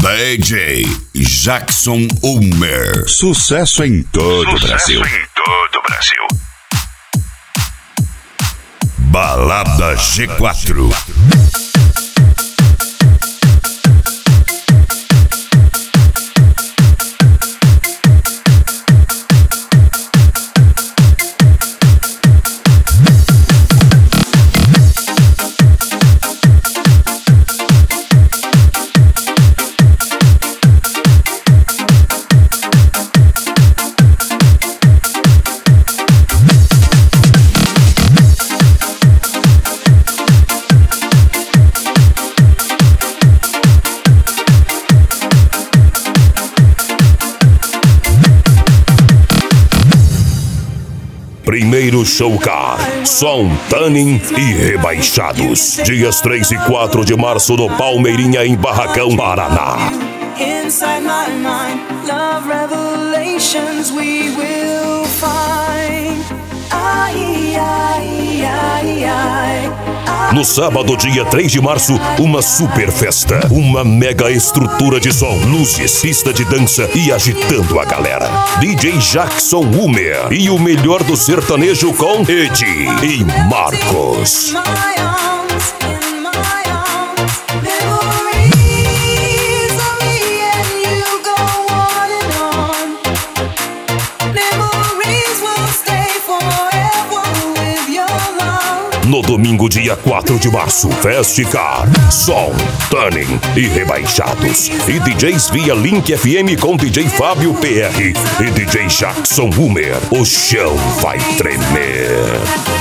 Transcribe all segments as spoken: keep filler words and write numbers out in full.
D J Jackson Ulmer. Sucesso em todo o Brasil. Sucesso em todo o Brasil. Balada G quatro. Primeiro Showcar, Som, Tanning e Rebaixados. Dias três e quatro de março no Palmeirinha, em Barracão, Paraná. Inside my mind, love revelations we will find. Ai, ai, ai, ai. No sábado, dia três de março, uma super festa. Uma mega estrutura de som, luzes, pista de dança e agitando a galera. D J Jackson Ulmer e o melhor do sertanejo com Edi e Marcos. No domingo, dia quatro de março, Festicar, Som, Tanning e Rebaixados. E D Js via Link F M com D J Fábio P R e D J Jackson Ulmer. O chão vai tremer.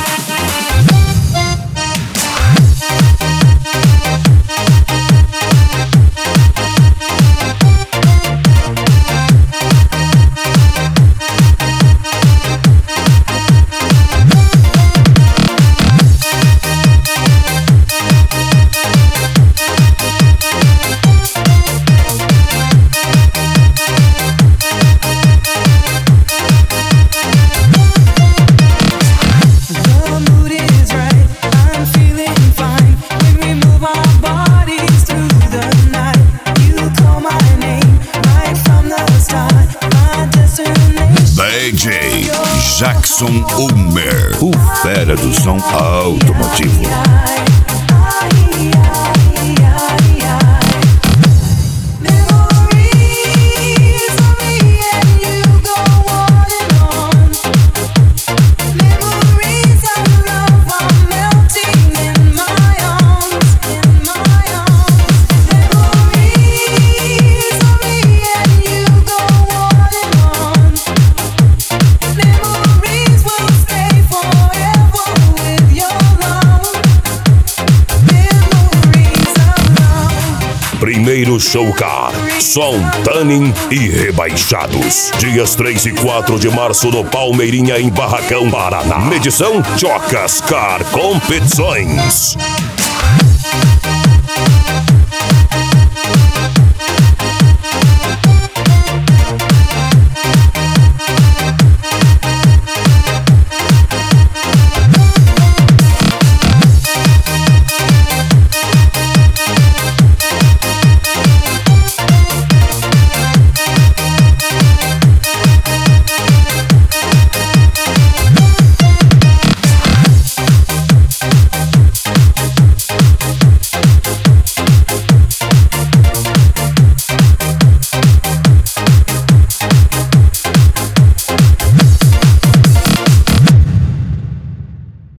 D J Jackson Ulmer, o fera do som automotivo. Primeiro Showcar, Som, Tanning e Rebaixados. Dias três e quatro de março no Palmeirinha, em Barracão, Paraná. Medição Chocas Car Competições.